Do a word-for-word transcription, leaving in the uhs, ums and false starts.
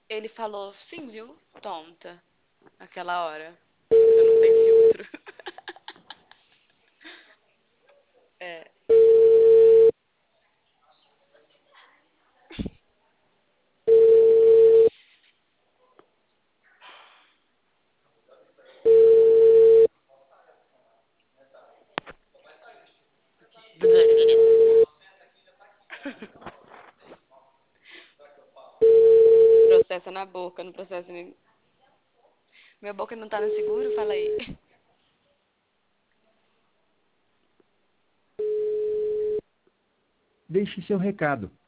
Ele falou, sim, viu? Tonta. Naquela hora. Você não tem filtro. É. Processa na boca, não processa nem. Minha boca não tá no seguro? Fala aí. Deixe seu recado.